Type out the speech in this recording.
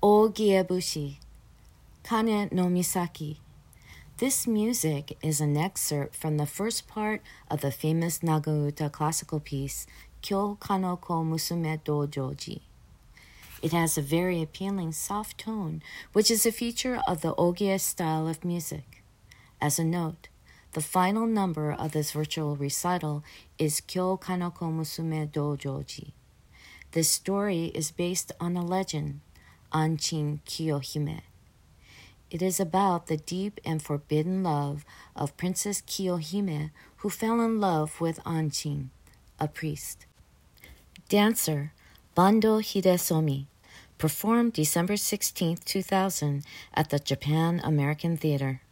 Ogiebushi, Kane no Misaki. This music is an excerpt from the first part of the famous Nagauta classical piece, Kyo Kanoko Musume Dojoji. It has a very appealing soft tone, which is a feature of the ogie style of music. As a note, the final number of this virtual recital is Kyo Kanoko Musume Dojoji. This story is based on a legend, Anchin Kiyohime. It is about the deep and forbidden love of Princess Kiyohime, who fell in love with Anchin, a priest. Dancer Bando Hidesomi performed December 16, 2000 at the Japan American Theater.